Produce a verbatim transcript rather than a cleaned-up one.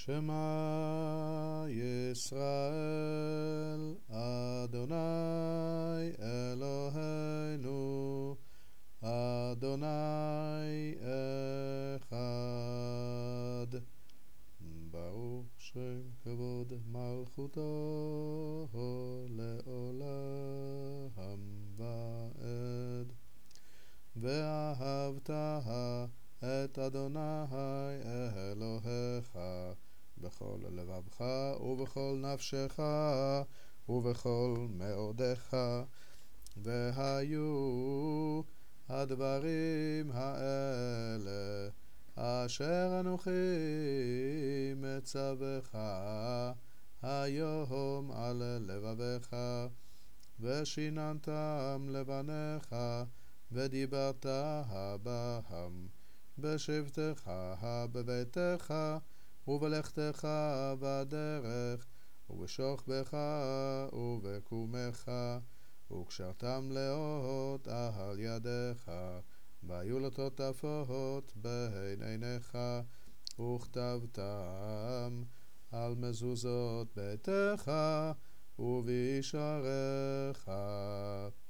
שמע ישראל, אדוני אלוהינו, אדוני אחד. ברוך שם כבוד מלכותו לעולם ועד. ואהבת את אדוני אלוהיך בכל לבבך ובכל נפשך ובכל מאודך. והיו הדברים האלה אשר אנוכי מצווך היום על לבביך, ושיננתם לבניך, ודיברת בהם בשבתך בביתך ובלכתך בדרך ובשוכבך ובקומך, וקשרתם לאות על ידיך, והיו לטוטפות בין עיניך, וכתבתם על מזוזות ביתך ובישעריך.